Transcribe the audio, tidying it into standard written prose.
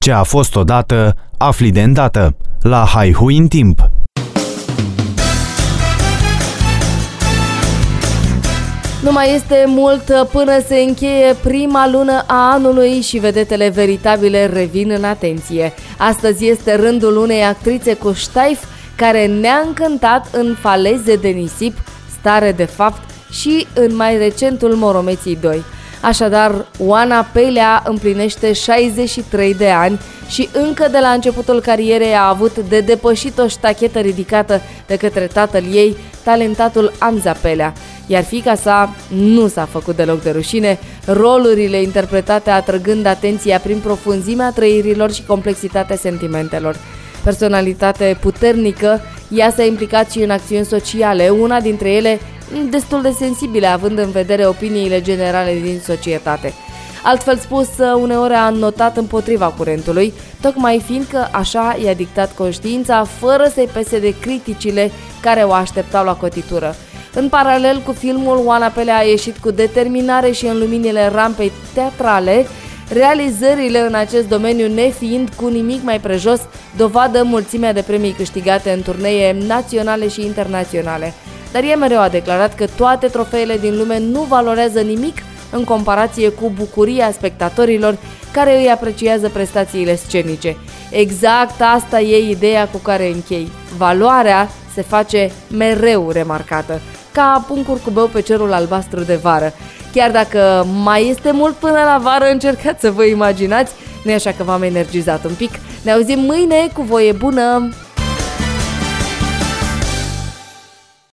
Ce a fost odată, afli de îndată. La Haihui în timp. Nu mai este mult până se încheie prima lună a anului și vedetele veritabile revin în atenție. Astăzi este rândul unei actrițe cu ștaif care ne-a încântat în Faleze de nisip, Stare de fapt și în mai recentul Moromeții 2. Așadar, Oana Pelea împlinește 63 de ani și încă de la începutul carierei a avut de depășit o ștachetă ridicată de către tatăl ei, talentatul Amza Pelea. Iar fiica sa nu s-a făcut deloc de rușine, rolurile interpretate atrăgând atenția prin profunzimea trăirilor și complexitatea sentimentelor. Personalitate puternică, ea s-a implicat și în acțiuni sociale, una dintre ele destul de sensibile, având în vedere opiniile generale din societate. Altfel spus, uneori a notat împotriva curentului, tocmai fiindcă așa i-a dictat conștiința, fără să-i pese de criticile care o așteptau la cotitură. În paralel cu filmul, Oana Pelea a ieșit cu determinare și în luminile rampei teatrale, realizările în acest domeniu nefiind cu nimic mai prejos, dovadă mulțimea de premii câștigate în turnee naționale și internaționale. Dar ea mereu a declarat că toate trofeele din lume nu valorează nimic în comparație cu bucuria spectatorilor care îi apreciază prestațiile scenice. Exact asta e ideea cu care închei. Valoarea se face mereu remarcată, ca un curcubeu pe cerul albastru de vară. Chiar dacă mai este mult până la vară, încercați să vă imaginați, nu e așa că v-am energizat un pic. Ne auzim mâine, cu voie bună!